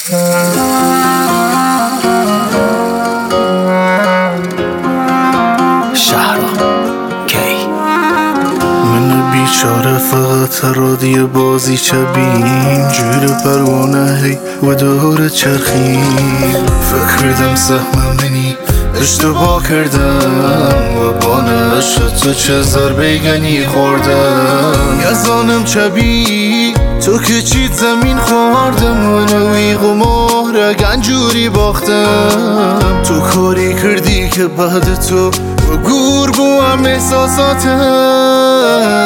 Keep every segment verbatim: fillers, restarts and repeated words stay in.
بیچاره فقط رادی بازی چبین جور پروانه هی و دور چرخی فکر کردم سهم منی اشتباه کردم و بانش تو چه ضربه خوردم یزانم چبی تو که چیت زمین خوردم و نویق و مهر گنجوری باختم تو کاری کردی که بعد تو و گور بوام احساساتم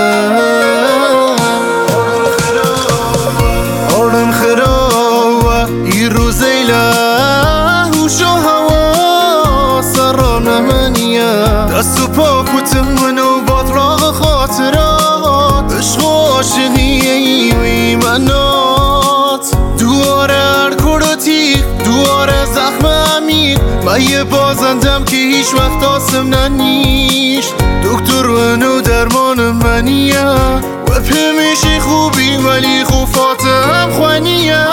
آرم خراوه ای روزیله هوش و هوا سرانه منیه دست و پا کتم منو باطراغ خاطرات عشق و عاشقی ایمانات دواره هر کردی دواره زخم عمیق من یه بازندم که هیچ وقت آسم ننیش دکتر منو درمان منیه و پمیشی خوبی ولی خوفاتم خوانیه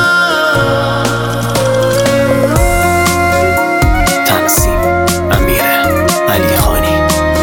تنظیم امیر علی خانی.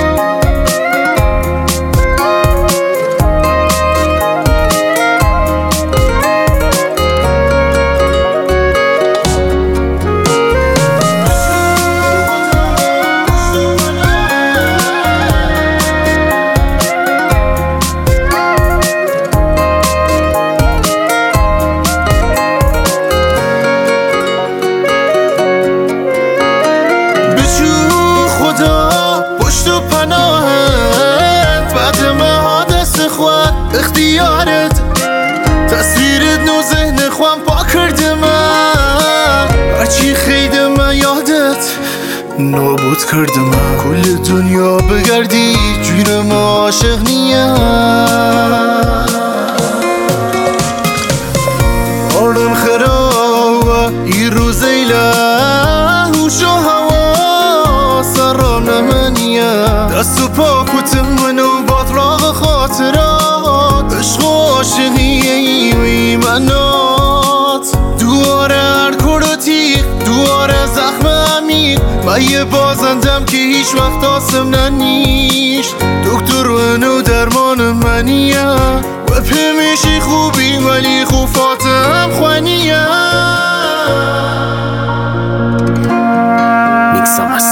اختیارت تصویرت نو ذهن خوام پا کرده من هرچی خیده من یادت نابود کرده من کل دنیا بگردی جویر ما عاشق نیه آرم خراوه ای روزیله هوش و هوا سرانه منیه دست و پا کتم منو باطراغ خاطرات عشق و عاشقی ایمانات دواره هر کردی دواره زخم عمیق من یه بازندم که هیچ وقت آسم ننیش دکتر منو درمان منیه و پمیشی خوبی ولی خوفاتم خوانیه میکسام